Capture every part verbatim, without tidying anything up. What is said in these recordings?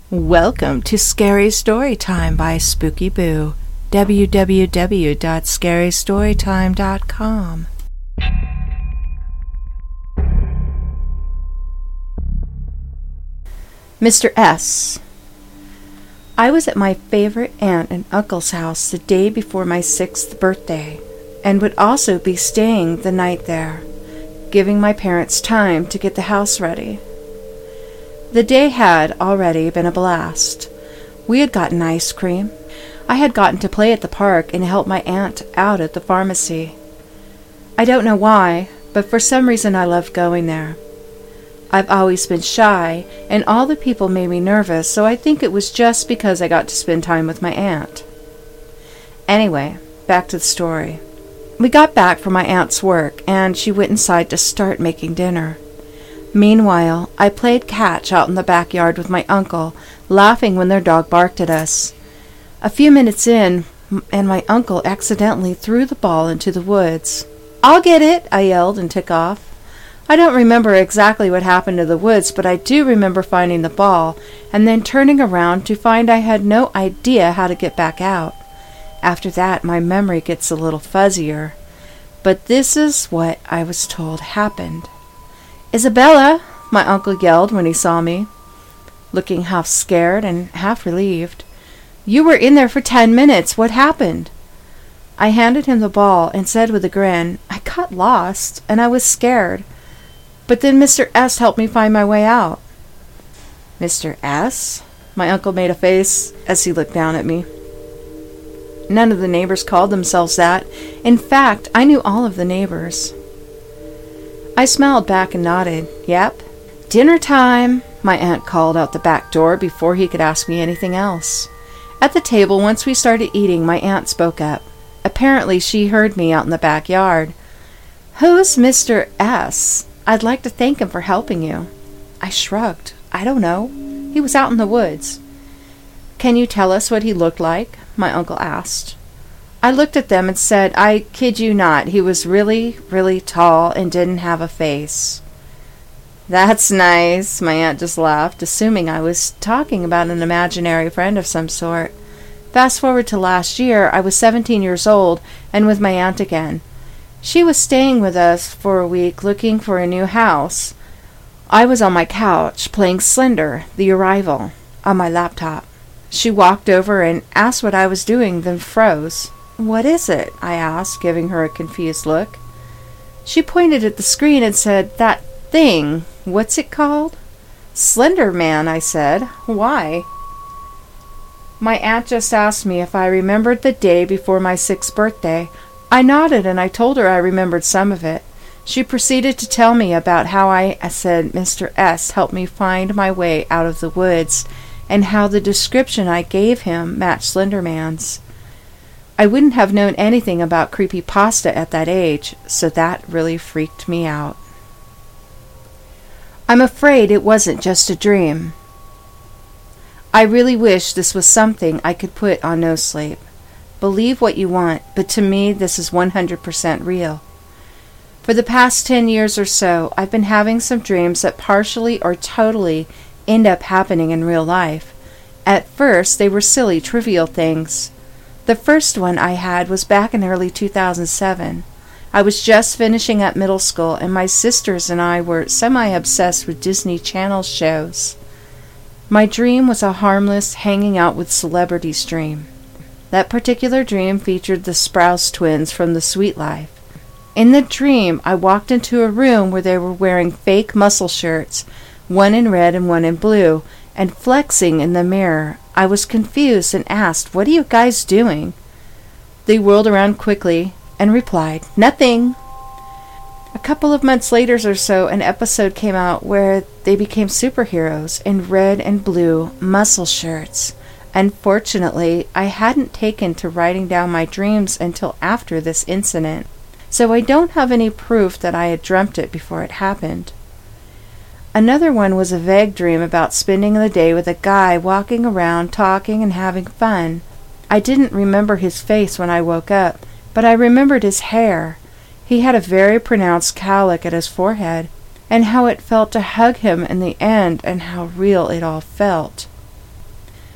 Welcome to Scary Story Time by Spooky Boo. w w w dot scary story time dot com. Mister S. I was at my favorite aunt and uncle's house the day before my sixth birthday, and would also be staying the night there, giving my parents time to get the house ready. The day had already been a blast. We had gotten ice cream. I had gotten to play at the park and help my aunt out at the pharmacy. I don't know why, but for some reason I loved going there. I've always been shy, and all the people made me nervous, so I think it was just because I got to spend time with my aunt. Anyway, back to the story. We got back from my aunt's work, and she went inside to start making dinner. Meanwhile, I played catch out in the backyard with my uncle, laughing when their dog barked at us. A few minutes in, and my uncle accidentally threw the ball into the woods. "I'll get it!" I yelled and took off. I don't remember exactly what happened to the woods, but I do remember finding the ball, and then turning around to find I had no idea how to get back out. After that, my memory gets a little fuzzier. But this is what I was told happened. "Isabella!" my uncle yelled when he saw me, looking half scared and half relieved. "You were in there for ten minutes. What happened?" I handed him the ball and said with a grin, "I got lost, and I was scared. But then Mister S helped me find my way out." "Mister S?" My uncle made a face as he looked down at me. None of the neighbors called themselves that. In fact, I knew all of the neighbors. I smiled back and nodded. "Yep." "Dinner time," my aunt called out the back door before he could ask me anything else. At the table, once we started eating, my aunt spoke up. Apparently she heard me out in the backyard. "Who's Mister S? I'd like to thank him for helping you." I shrugged. "I don't know. He was out in the woods." "Can you tell us what he looked like?" my uncle asked. I looked at them and said, "I kid you not, he was really, really tall and didn't have a face." "That's nice," my aunt just laughed, assuming I was talking about an imaginary friend of some sort. Fast forward to last year, I was seventeen years old and with my aunt again. She was staying with us for a week looking for a new house. I was on my couch playing Slender, The Arrival, on my laptop. She walked over and asked what I was doing, then froze. "What is it?" I asked, giving her a confused look. She pointed at the screen and said, "That thing, what's it called?" "Slender Man," I said. "Why?" My aunt just asked me if I remembered the day before my sixth birthday. I nodded and I told her I remembered some of it. She proceeded to tell me about how I said Mister S helped me find my way out of the woods, and how the description I gave him matched Slender Man's. I wouldn't have known anything about creepypasta at that age, so that really freaked me out. I'm afraid it wasn't just a dream. I really wish this was something I could put on No Sleep. Believe what you want, but to me this is one hundred percent real. For the past ten years or so, I've been having some dreams that partially or totally end up happening in real life. At first, they were silly, trivial things. The first one I had was back in early two thousand seven. I was just finishing up middle school, and my sisters and I were semi-obsessed with Disney Channel shows. My dream was a harmless, hanging out with celebrities dream. That particular dream featured the Sprouse twins from The Sweet Life. In the dream, I walked into a room where they were wearing fake muscle shirts, one in red and one in blue, and flexing in the mirror. I was confused and asked, "What are you guys doing?" They whirled around quickly and replied, "Nothing." A couple of months later or so, an episode came out where they became superheroes in red and blue muscle shirts. Unfortunately, I hadn't taken to writing down my dreams until after this incident, so I don't have any proof that I had dreamt it before it happened. Another one was a vague dream about spending the day with a guy walking around talking and having fun. I didn't remember his face when I woke up, but I remembered his hair. He had a very pronounced cowlick at his forehead, and how it felt to hug him in the end, and how real it all felt.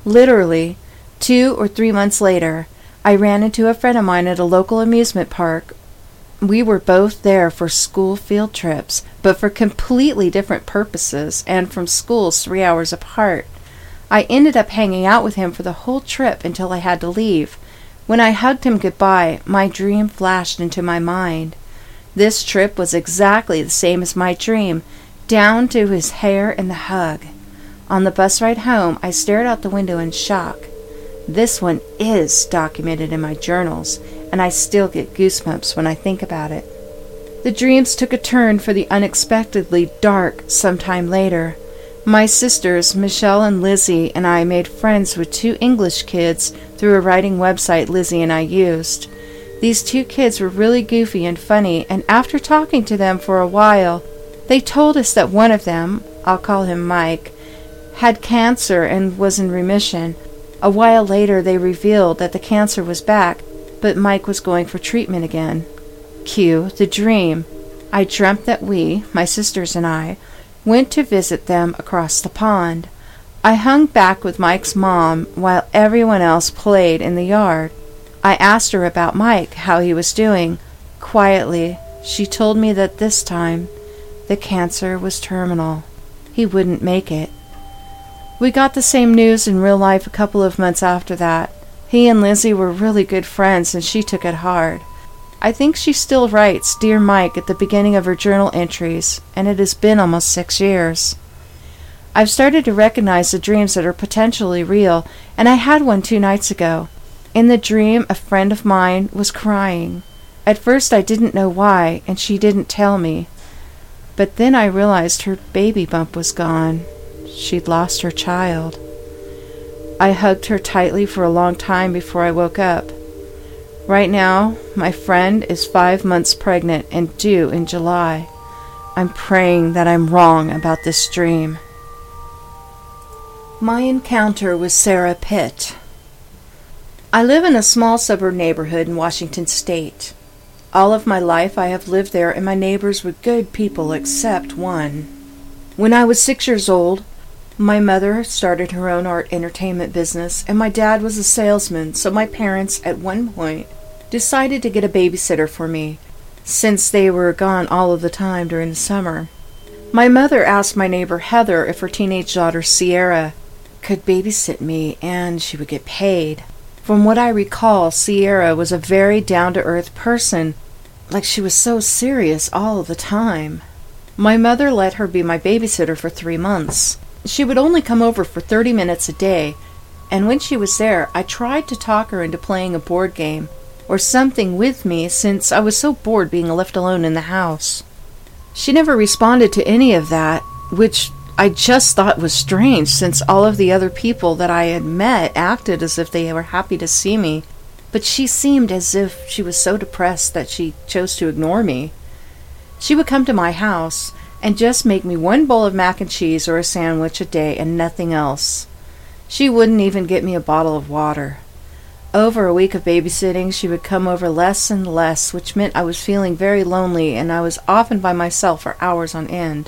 Literally, two or three months later, I ran into a friend of mine at a local amusement park. We were both there for school field trips, but for completely different purposes and from schools three hours apart. I ended up hanging out with him for the whole trip until I had to leave. When I hugged him goodbye, my dream flashed into my mind. This trip was exactly the same as my dream, down to his hair and the hug. On the bus ride home, I stared out the window in shock. This one is documented in my journals, and I still get goosebumps when I think about it. The dreams took a turn for the unexpectedly dark sometime later. My sisters, Michelle and Lizzie, and I made friends with two English kids through a writing website Lizzie and I used. These two kids were really goofy and funny, and after talking to them for a while, they told us that one of them, I'll call him Mike, had cancer and was in remission. A while later, they revealed that the cancer was back, but Mike was going for treatment again. Cue the dream. I dreamt that we, my sisters and I, went to visit them across the pond. I hung back with Mike's mom while everyone else played in the yard. I asked her about Mike, how he was doing. Quietly, she told me that this time, the cancer was terminal. He wouldn't make it. We got the same news in real life a couple of months after that. He and Lizzie were really good friends, and she took it hard. I think she still writes Dear Mike at the beginning of her journal entries, and it has been almost six years. I've started to recognize the dreams that are potentially real, and I had one two nights ago. In the dream, a friend of mine was crying. At first I didn't know why, and she didn't tell me. But then I realized her baby bump was gone. She'd lost her child. I hugged her tightly for a long time before I woke up. Right now, my friend is five months pregnant and due in July. I'm praying that I'm wrong about this dream. My encounter with Sarah Pitt. I live in a small suburb neighborhood in Washington State. All of my life I have lived there, and my neighbors were good people except one. When I was six years old, my mother started her own art entertainment business, and my dad was a salesman, so my parents, at one point, decided to get a babysitter for me, since they were gone all of the time during the summer. My mother asked my neighbor Heather if her teenage daughter Sierra could babysit me, and she would get paid. From what I recall, Sierra was a very down-to-earth person, like she was so serious all of the time. My mother let her be my babysitter for three months. She would only come over for thirty minutes a day, and when she was there, I tried to talk her into playing a board game or something with me since I was so bored being left alone in the house. She never responded to any of that, which I just thought was strange since all of the other people that I had met acted as if they were happy to see me, but she seemed as if she was so depressed that she chose to ignore me. She would come to my house and just make me one bowl of mac and cheese or a sandwich a day and nothing else. She wouldn't even get me a bottle of water. Over a week of babysitting, she would come over less and less, which meant I was feeling very lonely, and I was often by myself for hours on end.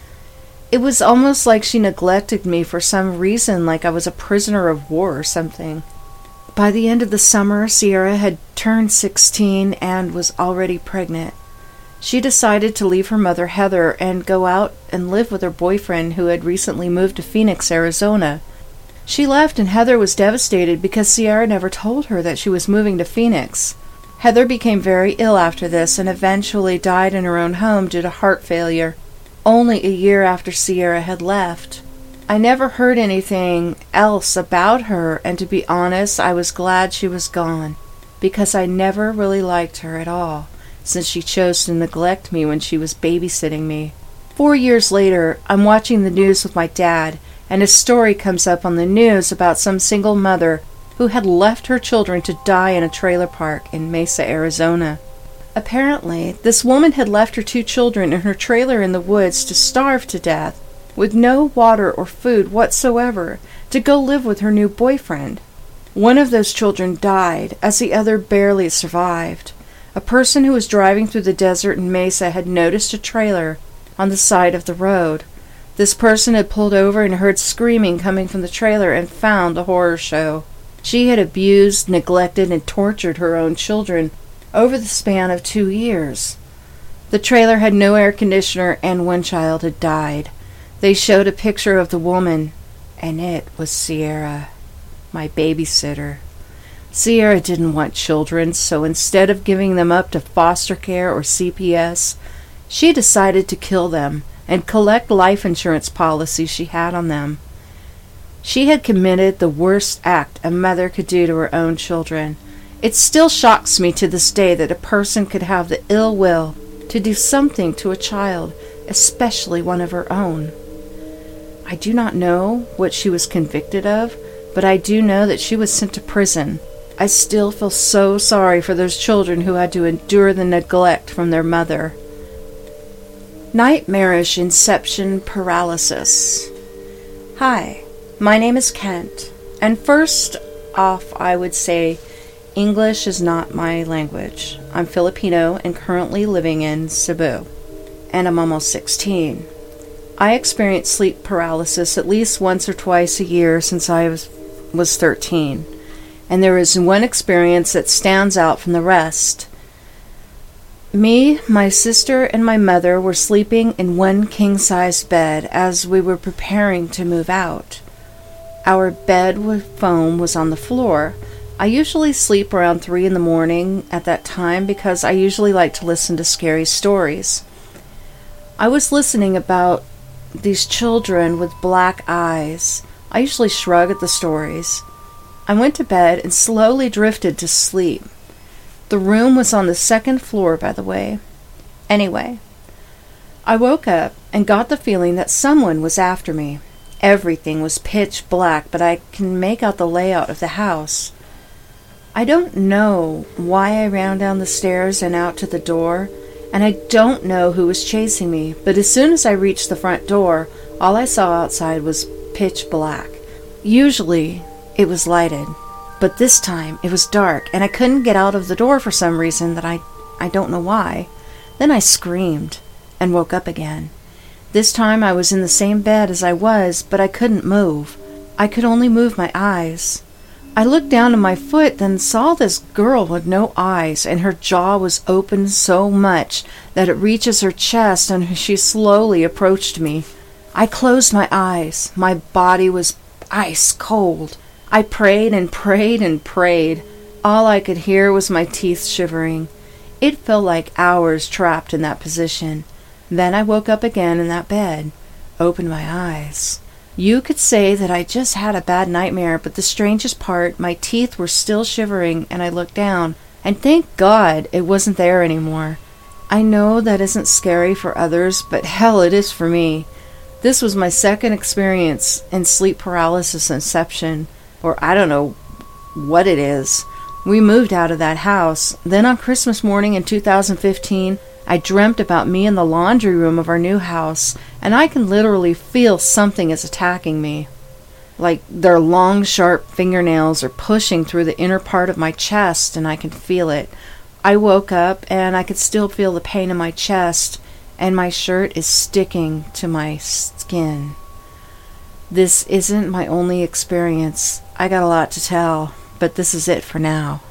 It was almost like she neglected me for some reason, like I was a prisoner of war or something. By the end of the summer, Sierra had turned sixteen and was already pregnant. She decided to leave her mother, Heather, and go out and live with her boyfriend who had recently moved to Phoenix, Arizona. She left, and Heather was devastated because Sierra never told her that she was moving to Phoenix. Heather became very ill after this and eventually died in her own home due to heart failure, only a year after Sierra had left. I never heard anything else about her, and to be honest, I was glad she was gone, because I never really liked her at all, since she chose to neglect me when she was babysitting me. Four years later, I'm watching the news with my dad, and a story comes up on the news about some single mother who had left her children to die in a trailer park in Mesa, Arizona. Apparently, this woman had left her two children in her trailer in the woods to starve to death, with no water or food whatsoever, to go live with her new boyfriend. One of those children died, as the other barely survived. A person who was driving through the desert in Mesa had noticed a trailer on the side of the road. This person had pulled over and heard screaming coming from the trailer and found the horror show. She had abused, neglected, and tortured her own children over the span of two years. The trailer had no air conditioner and one child had died. They showed a picture of the woman, and it was Sierra, my babysitter. Sierra didn't want children, so instead of giving them up to foster care or C P S, she decided to kill them and collect life insurance policies she had on them. She had committed the worst act a mother could do to her own children. It still shocks me to this day that a person could have the ill will to do something to a child, especially one of her own. I do not know what she was convicted of, but I do know that she was sent to prison. I still feel so sorry for those children who had to endure the neglect from their mother. Nightmarish inception paralysis. Hi, my name is Kent, and first off I would say English is not my language. I'm Filipino and currently living in Cebu, and I'm almost sixteen. I experience sleep paralysis at least once or twice a year since I was, was thirteen, and there is one experience that stands out from the rest. Me, my sister, and my mother were sleeping in one king-sized bed as we were preparing to move out. Our bed with foam was on the floor. I usually sleep around three in the morning at that time because I usually like to listen to scary stories. I was listening about these children with black eyes. I usually shrug at the stories. I went to bed and slowly drifted to sleep. The room was on the second floor, by the way. Anyway, I woke up and got the feeling that someone was after me. Everything was pitch black, but I can make out the layout of the house. I don't know why I ran down the stairs and out to the door, and I don't know who was chasing me, but as soon as I reached the front door, all I saw outside was pitch black. Usually, it was lighted, but this time it was dark, and I couldn't get out of the door for some reason that I, I don't know why. Then I screamed and woke up again. This time I was in the same bed as I was, but I couldn't move. I could only move my eyes. I looked down at my foot, then saw this girl with no eyes, and her jaw was open so much that it reaches her chest, and she slowly approached me. I closed my eyes. My body was ice cold. I prayed and prayed and prayed. All I could hear was my teeth shivering. It felt like hours trapped in that position. Then I woke up again in that bed, opened my eyes. You could say that I just had a bad nightmare, but the strangest part, my teeth were still shivering, and I looked down, and thank God it wasn't there anymore. I know that isn't scary for others, but hell, it is for me. This was my second experience in sleep paralysis inception, or I don't know what it is. We moved out of that house. Then on Christmas morning in two thousand fifteen, I dreamt about me in the laundry room of our new house, and I can literally feel something is attacking me. Like their long, sharp fingernails are pushing through the inner part of my chest, and I can feel it. I woke up, and I could still feel the pain in my chest, and my shirt is sticking to my skin. This isn't my only experience. I got a lot to tell, but this is it for now.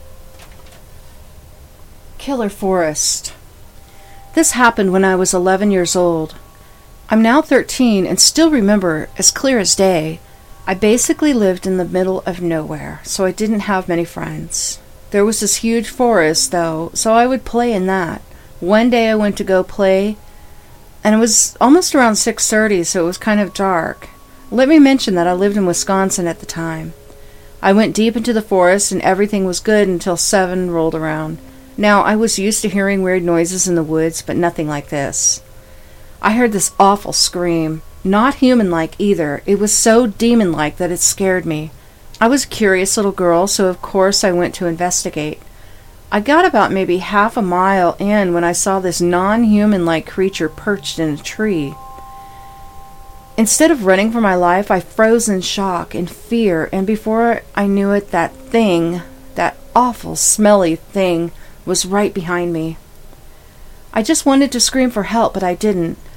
Killer Forest. This happened when I was eleven years old. I'm now thirteen and still remember as clear as day. I basically lived in the middle of nowhere, so I didn't have many friends. There was this huge forest, though, so I would play in that. One day I went to go play, and it was almost around six thirty, so it was kind of dark. Let me mention that I lived in Wisconsin at the time. I went deep into the forest, and everything was good until seven rolled around. Now, I was used to hearing weird noises in the woods, but nothing like this. I heard this awful scream. Not human-like either. It was so demon-like that it scared me. I was a curious little girl, so of course I went to investigate. I got about maybe half a mile in when I saw this non-human-like creature perched in a tree. Instead of running for my life, I froze in shock and fear, and before I knew it, that thing, that awful, smelly thing, was right behind me. I just wanted to scream for help, but I didn't.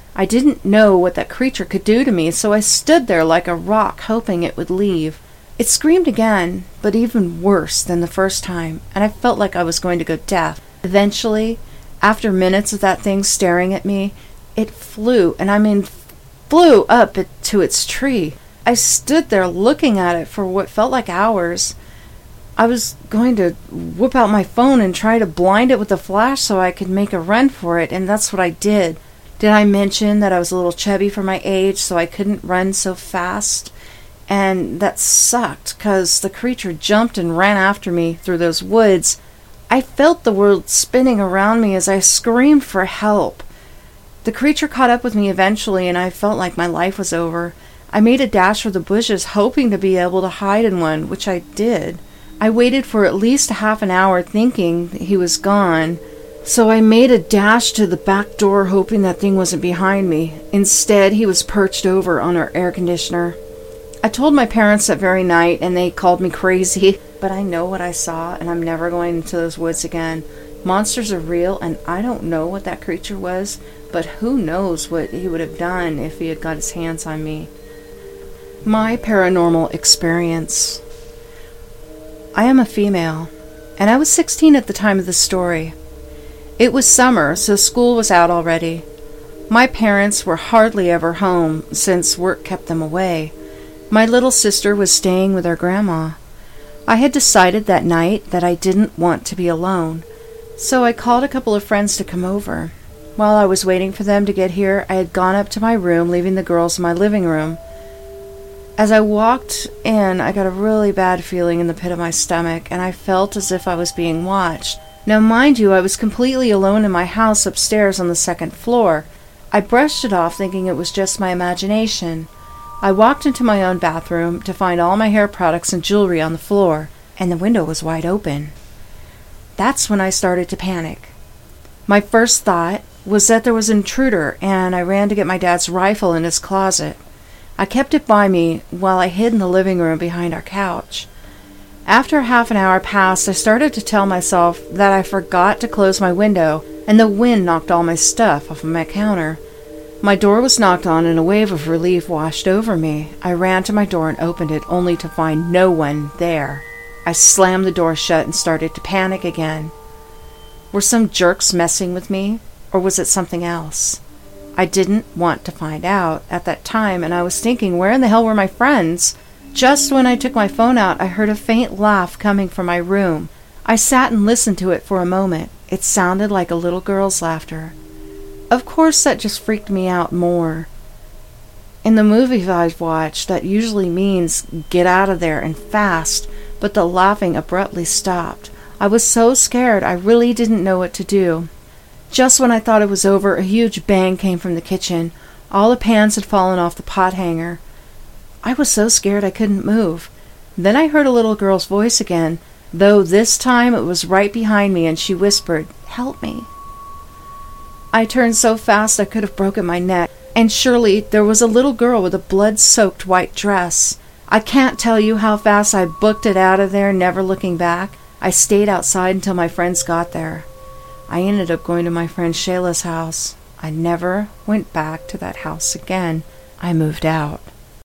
I didn't know what that creature could do to me, so I stood there like a rock, hoping it would leave. It screamed again, but even worse than the first time, and I felt like I was going to go deaf. Eventually, after minutes of that thing staring at me, it flew, and I mean flew up it, to its tree. I stood there looking at it for what felt like hours. I was going to whip out my phone and try to blind it with a flash so I could make a run for it, and that's what I did. Did I mention that I was a little chubby for my age, so I couldn't run so fast? And that sucked, because the creature jumped and ran after me through those woods. I felt the world spinning around me as I screamed for help. The creature caught up with me eventually, and I felt like my life was over. I made a dash for the bushes, hoping to be able to hide in one, which I did. I waited for at least a half an hour, thinking he was gone. So I made a dash to the back door, hoping that thing wasn't behind me. Instead, he was perched over on our air conditioner. I told my parents that very night, and they called me crazy. But I know what I saw, and I'm never going into those woods again. Monsters are real, and I don't know what that creature was, but who knows what he would have done if he had got his hands on me. My paranormal experience. I am a female, and I was sixteen at the time of the story. It was summer, so school was out already. My parents were hardly ever home, since work kept them away. My little sister was staying with her grandma. I had decided that night that I didn't want to be alone, so I called a couple of friends to come over. While I was waiting for them to get here, I had gone up to my room, leaving the girls in my living room. As I walked in, I got a really bad feeling in the pit of my stomach, and I felt as if I was being watched. Now, mind you, I was completely alone in my house upstairs on the second floor. I brushed it off, thinking it was just my imagination. I walked into my own bathroom to find all my hair products and jewelry on the floor, and the window was wide open. That's when I started to panic. My first thought was that there was an intruder, and I ran to get my dad's rifle in his closet. I kept it by me while I hid in the living room behind our couch. After half an hour passed, I started to tell myself that I forgot to close my window, and the wind knocked all my stuff off of my counter. My door was knocked on, and a wave of relief washed over me. I ran to my door and opened it, only to find no one there. I slammed the door shut and started to panic again. Were some jerks messing with me, or was it something else? I didn't want to find out at that time, and I was thinking, where in the hell were my friends? Just when I took my phone out, I heard a faint laugh coming from my room. I sat and listened to it for a moment. It sounded like a little girl's laughter. Of course, that just freaked me out more. In the movies I've watched, that usually means get out of there and fast, but the laughing abruptly stopped. I was so scared, I really didn't know what to do. Just when I thought it was over, a huge bang came from the kitchen. All the pans had fallen off the pot hanger. I was so scared I couldn't move. Then I heard a little girl's voice again, though this time it was right behind me, and she whispered, "Help me." I turned so fast I could have broken my neck, and surely there was a little girl with a blood-soaked white dress. I can't tell you how fast I booked it out of there, never looking back. I stayed outside until my friends got there. I ended up going to my friend Shayla's house. I never went back to that house again. I moved out.